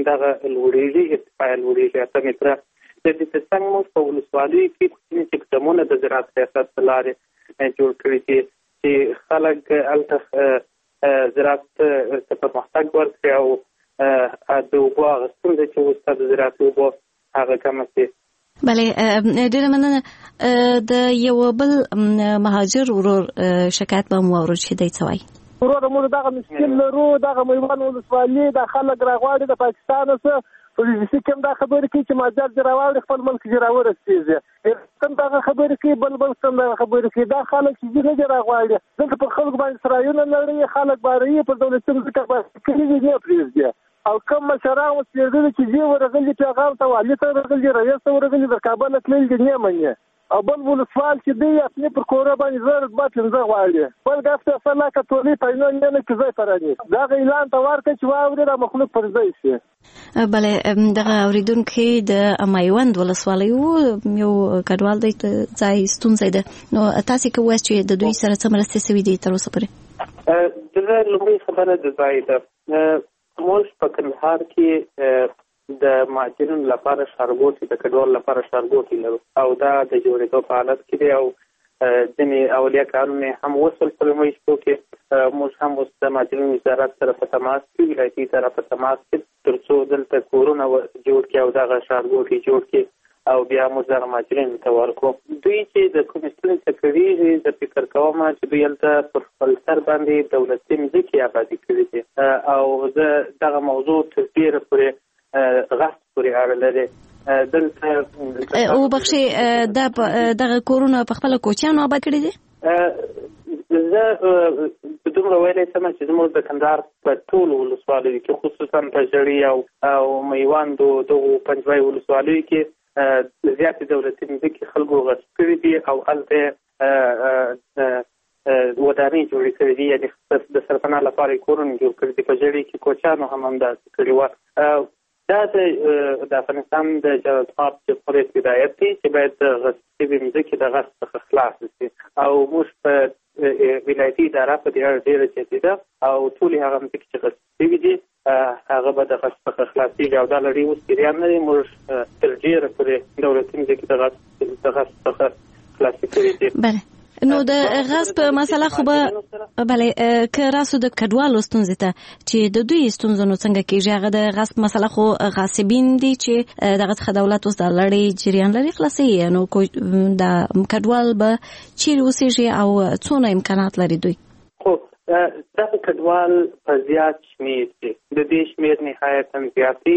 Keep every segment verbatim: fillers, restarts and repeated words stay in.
همدغه لوړېږي، ارتفاع یې لوړېږي اته متره. د دې ترڅنګ موږ په ولسوالیو کې کوچني اقدامونه د زراعت سیاست له لارې جوړ کړي دي چې خلک هلته زراعت ته پرمختګ ورکړي او د اوبو هغه ستونزه چې اوس د زراعت اوبو هغه کمه شي. بله، ډېره مننه. د یو بل مهاجر ورور شکایت به مو واورو چې دی څه وایي. ورور موږ دغه مشکل لرو، دغه میوند ولسوالي د خلک راغواړي د پاکستان څخه پولیسي کوم دا خبرې کوي چې مهاجر دې راوړي خپل ملک دې راورسېږي، کوم دغه خبرې کوي بل بل کوم دغه خبرې کوي. دا خلک چې نه دې راغواړي دلته پر خلکو باندې سرایونه لري، خلک باندې پر دولتي ځمکه باندې کلي نه پرېږدي او کوم مشران وسپېږلي چې دې ورغلي پیغام ته والي ته ورغلي رئیس ته ورغلي د کابل تللي دي نه مني او بل ولسوال چې دی خپل پر کوره باندې زر بات پنځه غواړي بل ګفته سلا کټولي پاینو نه کې ځای پرانی دا اعلان ته ورکړي چې واوري د مخلوق پر ځای شي. بله، دغه اوریدونکو د میوند ولسوالۍ یو کډوال دی ځای ستونزه ده، نو تاسو کوی چې د دوی سره څه مرسته سوي دي تر اوسه پورې؟ دغه لومړی خبره د ځای ده. موږ په کندهار کې د مهاجرینو لپاره ښارګوټي د کډوال لپاره ښارګوټي لرو او دا د جوړېدو په حالت کې دی او ځینې اولیه کارونه هم وصل په لومړي شپو کې. موږ هم اوس د مهاجرینو وزارت سره په تماس کې ولایتي سره په تماس کې تر څو دلته کورونه جوړ کړي او دغه ښارګوټي جوړ کړي او بیا موږ دغه مهاجرینو ته ورکړو. دوی چې د کومې ستونزې څخه کړېږي زه فکر کوم چې دوی هلته پر خپل سر باندې دولتي مځکې ابادي کړي دي او زه دغه موضوع تر ډېره پورې غصب پورې اړه لري. دلته او بخښي دغه کورونه په خپله کوچیانو آباد کړي دي؟ زه دومره ویلی شم چې زموږ د کندهار په ټولو ولسوالیو کې خصوصا په ژړۍ او میوندو دغو پنجوایي ولسوالیو کې زیاتې دولتي مځکې خلکو غصب کړي دي او هلته ودانۍ جوړې کړې دي، یعنې د سرپناه لپاره یې کورونه جوړ کړي دي. په ژړۍ کې کوچیانو هم همداسې کړي وه. دا د افغانستان د جمهوریت جمهوریت هدایت دی چې باید د غصب شوې مځکې د غصب څخه خلاص شي او موږ په ولایتي اداره په دې اړه ډېره جدي ده او ټولې هغه مځکې چې غصب شوي دي هغه به د غصب څخه خلاصېږي او دا لړۍ اوس جریان نه دی. موږ تر ډېره پورې دولتي مځکې د غصب څخه خلاصې کړي دي. بله، نو د غصب مسله خو به بله که راسو د کډوالو ستونزې ته چې د دوی ستونزو نو څنګه کېږي؟ هغه د غصب مسله خو غاصبین دي چې دغه څخه دولت اوس د لړۍ جریان لري خلاصوي، نو د کډوال به چیرې اوسېږي او څونه امکانات لري دوی؟ خو دغه کډوال په زیات شمېر دي، د دې شمېر نهایتا زیات دی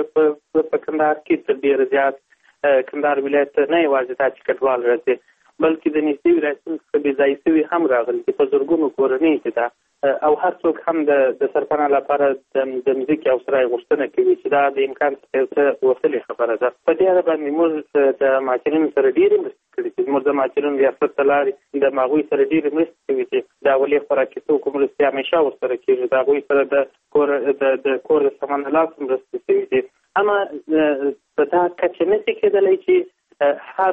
په کندهار کې، تر ډېره زیات کندهار ولایت ته نه یوازې دا چې کډوال راځي بلکې د نږدې ولایتونو څخه بې ځایه شوي هم راغلي دي، په زرګونو کورنۍ چې ده او هر څوک هم د سرپناه لپاره د مځکې او سرای غوښتنه کوي چې دا د امکان څخه یو څه وتلې خبره ده. په دې اړه باندې موږ د مهاجرینو سره ډېرې مرستې کړي دي. موږ د مهاجرینو ریاست له لارې د هغوی سره ډېرې مرستې کوي چې د اولې خوراکي توکو مرستې همیشه ورسره کېږي، د هغوی سره د کور د کور د سامان لاسو مرستې کوي دي. اما په دا کچه نشي کېدلی چې هر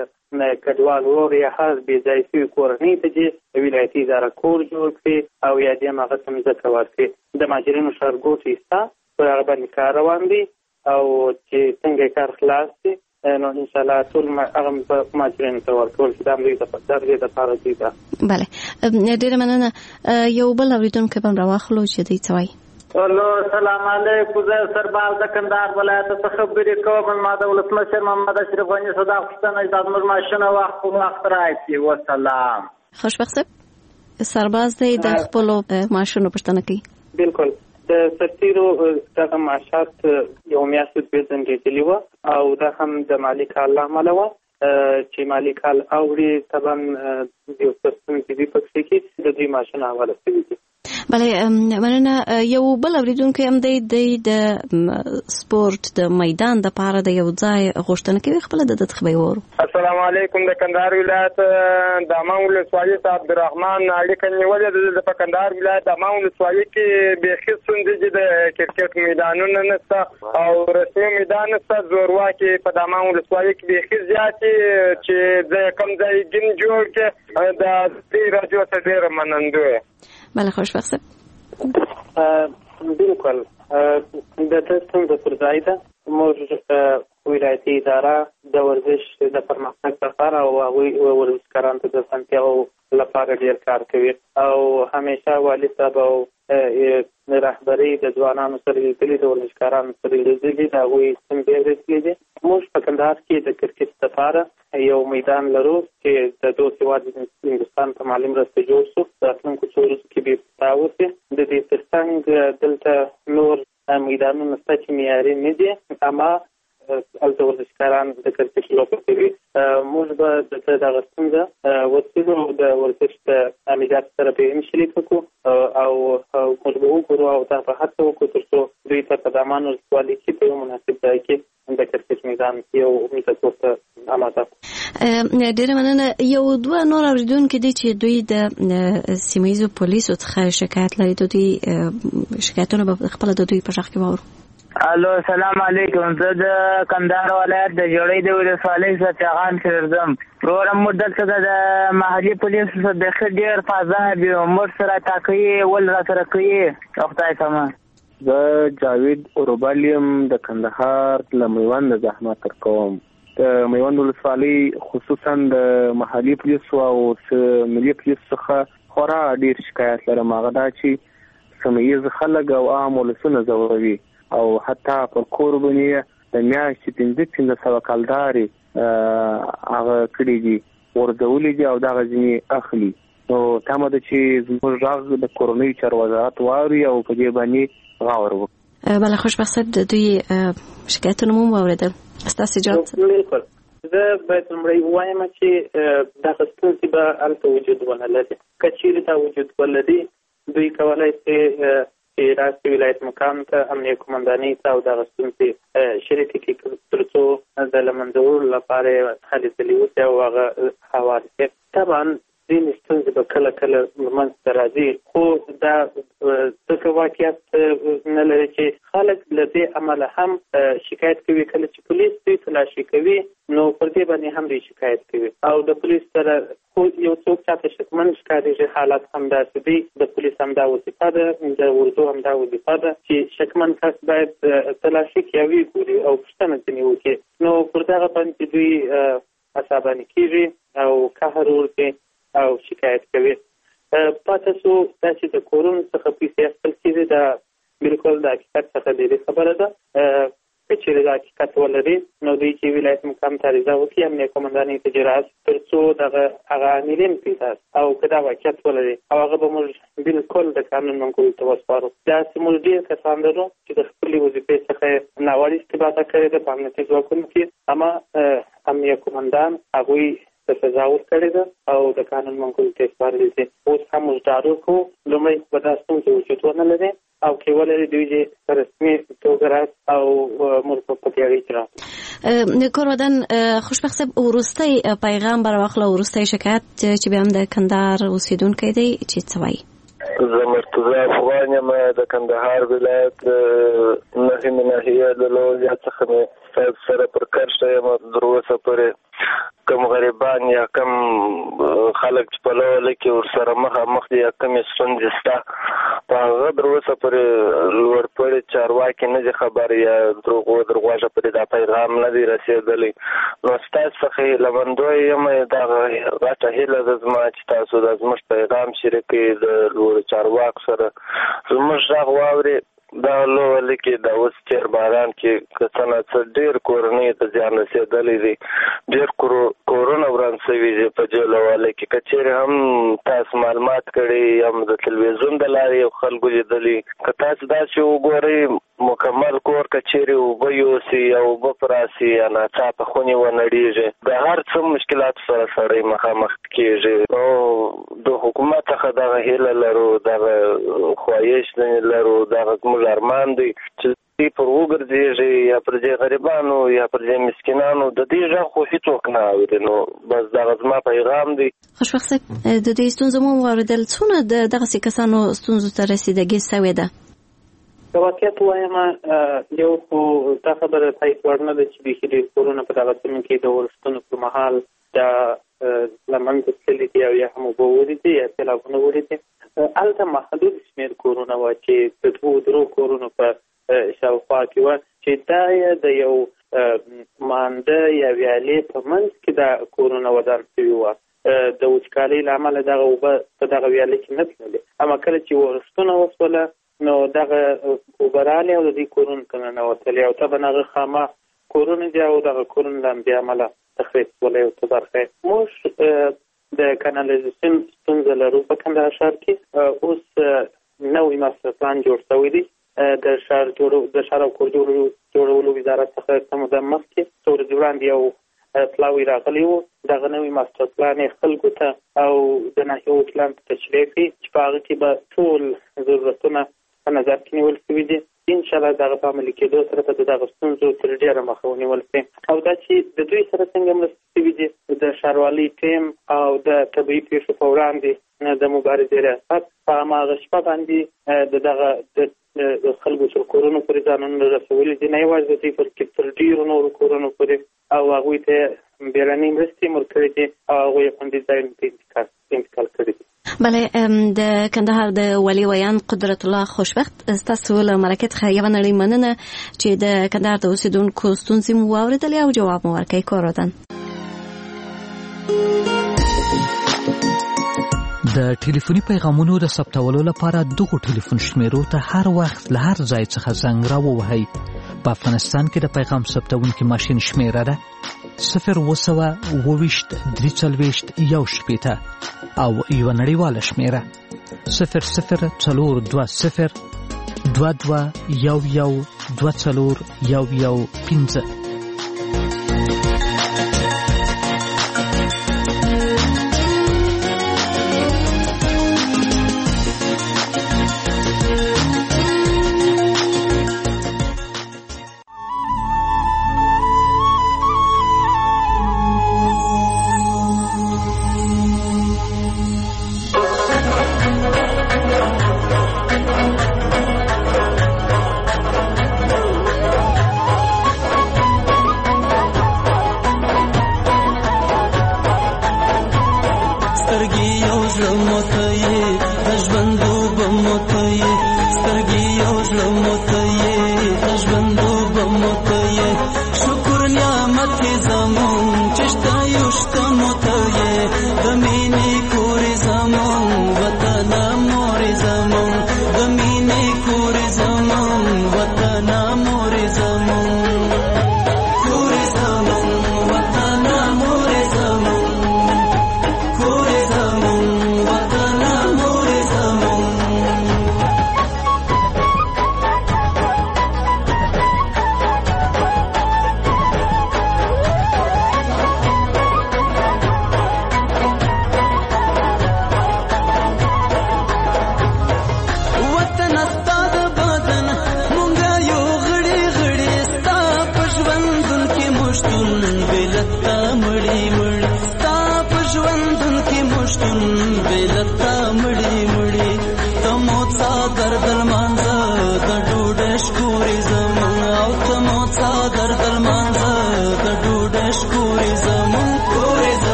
کډوال ورور یا هر بې ځایه شوي کورنۍ ته چې ولایتي اداره کور جوړ کړي او یا دې هم هغه ته مځکه ورکړي. د مهاجرینو ښارګوټي شته، پر هغه باندې کار روان دی او چې څنګه یې کار خلاص شي نو انشاءالله ټول هغه مهاجرینو ته ورکول چې دا هم دوی دپاره دوی ده. بله، ډېره مننه. یو بل اورېدونکی به هم راواخلو چې دوی څه وایي. الو، سلام علیکم. زه سرباز د کندهار ولایت څخه خبرې کوم. ما د ولسمشر محمد اشرف غني صدا پوښتنه چې زموږ ماشینه وخت په وخت راشي. وسلام. خوشبخت صاحب سرباز دی د خپلو معاشونو پوښتنه کوي. بالکل. د سرتیرو دغه معاشات یو میاشت دوې ځنډېدلي وه او دا هم د مالي کال له امله وه چې مالي کال اوړي طبعا یو څه ستونزې دي پکې کې د دوی معاشونه حواله شوي دي. بله، مننه. یو بل اورېدونکی هم دی دی د سپورت د میدان دپاره د یو ځای غوښتنه کوي، خپله د ده څخه به یې واورو. السلام علیکم. د کندهار ولایت د امان ولسوالۍ څخه عبدالرحمن اړیکه نیولې ده. د کندهار ولایت د امان ولسوالۍ کې بیخي ستونزې دي، د کرکټ میدانونه نشته او رسمي میدان نشته. زورواکې په د امان ولسوالۍ کې بیخي زیاتې چې د کوم ځای ګیم جوړ کړي د دې راډیو څخه ډېره منندوی. بله، خوشبخت صاحب. بالکل. د دې ستونزه پر ځای ده. موږ ولایتي اداره د ورزش د پرمختګ لپاره او هغوی ورزشکارانو ته د اسانتیاو لپاره ډېر کار کوي او همیشه والي صاحب او رهبري د ځوانانو سره لیدلي، د ورزشکارانو سره لیدلي، د هغوی ستونزې اورېدلي دي. موږ په کندهار کې د کرکټ لپاره یو میدان لرو چې د دوست هېواد هندوستان په مالي مرسته جوړ شو. راتلونکو څو ورځو کې به افتتاح وشي. د دې تر څنګ دلته نور میدانونه شته چې معیاري نه دي، اما هلته ورزشکاران د کرکټ لوبه کوي. موږ به د دغه ستونزه ورسېږو او د ورزش د امنیت سره به یې شریکه کړو او موږ به وګورو او دا به هڅه وکړو تر څو دوی ته په دامان ولسوالۍ کې په یو مناسب ځای کې د کرکټ میدان یو میدان ته آماده کړو. ډېره مننه. یو دوه نور اورېدونکي دي چې دوی د سیمه ییزو پولیسو څخه شکایت لري. د دوی شکایتونه به خپله د دوی په غږ کې واورو. الو، سلام علیکم. زه د کندهار ولایت د جوړۍ د ولسوالۍ څخه چاغان شیردم. پروګرام مو دلته د محلي پولیسو څخه د ښه ډېر فضا بي موږ سره تاکوي ول را سره کوي. خدای سامان. زه جاوید اوربل یم، د کندهار له میوند زحمت تر کوم. د میوند ولسوالۍ خصوصا د محلي پولیسو او ملي پولیسو څخه خورا ډېر شکایت لرم. هغه دا چې سیمه ییز خلک او عام ولسونه ځوروي او حتی پر کور باندې د میاشتې پنځه پنځه سوه کلدارې هغه کړي دي، ورځولي دي او دغه ځینې اخلي. نو تمه ده چې زموږ غږ د کورنیو چارو وزارت واوري او په دې باندې غور وکړي. بله، خوشبخت صاحب د دوی شکایتونه مو واورېدل. ستاسو اجازه؟ بالکل. زه باید لومړی ووایم چې دغه ستونزې به هلته وجود ونه لري. که چېرې دا وجود ولري، دوی کولی شي چې راسي ولایت مقام ته امنیه قمندانۍ ته او دغه ستونزې شریکې کړي تر څو د له منځه وړلو لپاره یې هلې ځلې وشي او هغه هوار شي. طبعا ځینې ستونزې به کله کله منځته راځي، خو دا ځکه واقعیت نه لري چې خلک له دې امله هم شکایت کوي. کله چې پولیس دوی تلاشي کوي نو پر دې باندې هم دوی شکایت کوي او د پولیس سره خو یو څوک چاته شکمن ښکارېږي. حالت همداسې دی. د پولیس همدا وظیفه ده، د اردو همدا وظیفه ده چې شکمن کس باید تلاشي کوي او وګوري او پوښتنه ځینې وکړي. نو پر دغه باندې دوی عصباني کېږي او قهر ورکوي او شکایت کوي. پاتې شو دا چې د کورونو څخه پیسې اخیستل کېږي، دا بالکل د حقیقت څخه لرې خبره ده. که چېرې دا حقیقت ولري نو دوی چې ولایت مقام ته عریضه وکړي امنیه قمندانۍ ته اجراات تر څو دغه هغه عاملین پیدا او که دا واقعیت ولري او هغه به موږ بالکل د قانون منګولو ته وسپارو. داسې موږ ډېر کسان لرو چې د خپلې وظیفې څخه ناوړه استفاده کړې ده په امنیتي ځواکونو کې، اما امنیه قمندان هغوی د سزا ورکړې ده او د قانون منګولو ته سپارلي دي. اوس هم موږ ډاډ ورکوو لومړی به دا ستونزې وجود ونه لري او کې ولري دوی چې رسمي توګه راځي او موږ په دې اړه اعتراف. کورودن خوشبخت صاحب، وروستی پیغام بر واخله، وروستی شکایت چې بیا هم د کندهار اوسېدونکی دی چې څه وایي؟ زه مرتضی افغان یم، د کندهار ولایت نهمې ناحیې له لویدیځ څخه مې صاحب سره پر کرښه یم. تر اوسه پورې کم غریبان یا کم خلک چې په لوله کې ورسره مخامخ دي یا کمې ستونزې شته، په هغه تر اوسه پورې لوړ پوړي چارواکي نه دي خبر یا دروغ درواغه پرې دا پیغام نه دی رسېدلی. نو ستاسو څخه هیلهمندوی یم، دغه غټه هیله ده زما چې تاسو د زموږ پیغام شریک کړئ د لوړو چارواکو سره، زموږ غږ واورئ. دا لوله کې د اوس تېر باران کې که څه نه څه ډېر کورنۍ ته زیان رسېدلی دی، ډېر کورونه وران شوي دي په دې لوله کې. که چېرې هم تاسو معلومات کړي هم د تلویزیون د لارې یو خلکو لیدلي، که تاسو داسې وګورئ مکمل کور که چېرې اوبه یوسي یا اوبه په راسي یا ناڅاپه خونې ونړېږي، د هر څه مشکلاتو سره سړی مخامخ کېږي. نو د حکومت څخه دغه هیله لرو، دغه خواهش لرو، دغه زموږ ارمان دی چې دوی پر وګرځېږي یا پر دې غریبانو یا پر دې مسکینانو د دې غږ خو هېڅوک نه اوري. نو بس دغه زما پیغام دی. خوشبخت صاحب، د دې ستونزو مو واورېدل، څونه د دغسې کسانو ستونزو ته رسېدګي سوې ده؟ که واقعیت ووایم یو خو دا خبره تایید وړ نه ده چې بیخي ډېر کورونه په دغه سیمو کې د ورښتونو پر مهال دا له منځه تللي دي او یا هم اوبه وړي دي یا سیلابونه وړي دي. هلته محدود شمېر کورونه وه چې د دوو درو کورونو په شاوخوا کې وه چې دا یې د یو مانده یا ویالې په منځ کې دا کورونه ودان شوي وه. د وچکالۍ له امله دغه اوبه په دغه ویالې کې نه تللې، اما کله چې ورښتونه وسوله نو دغه اوبه رالې او د دې کورونو ته ننوتلې او طبعا هغه خامه کورونه دي او دغه کورونه له همدې امله تخریب شولی او څه برخه موږ د کانالیزاسیون ستونزه لرو په کندهار ښار کې. اوس نوی ماسټر پلان جوړ شوی دی د ښار د ښار او کور جوړولو وزارت څخه څه موده مخکې څو ورځې وړاندې یو پلاوی راغلی و. دغه نوی ماسټر پلان یې خلکو ته او د ناحیو وکیلانو ته تشریح کړي چې په هغه کې به ټول ضرورتونه په نظر کې نیول شوي دي. انشاءالله دغه په عملي کېدو سره به د دغه ستونزو تر ډېره مخه ونیول شي. او دا چې د دوی سره څنګه مرستې شوي دي د ښاروالۍ ټیم او د طبیعي پیښو په وړاندې د مبارزې ریاست په هماغه شپه باندې د دغه د خلکو تر کورونو پورې ځانونه رسولي دي، نه یوازې د دوی بلکې تر ډېرو نورو کورونو پورې، او هغوی ته بیړنۍ مرستې هم ورکړې دي او هغوی یې خوندي ځایونو ته انتقال کړي دي. بله، د کندهار د ولي ویان قدرت الله خوشبخت، ستاسو له مرکې څخه یوه نړۍ مننه چې د کندهار د اوسېدونکو ستونزې مو واورېدلې او جواب مو ورکړی. کور ودان. د ټلیفوني پیغامونو د ثبتولو لپاره دغو ټلیفون شمیرو ته هر وخت له هر ځای څخه زنګ راووهئ. په افغانستان کې د پیغام ثبتونکي ماشین شمیره ده صفر اووه سوه اووه ویشت درې څلوېښت یو شپېته او یوه نړیواله شمیره صفر صفر څلور دوه صفر دوه دوه یو یو دوه څلور یو یو پنځه. مړی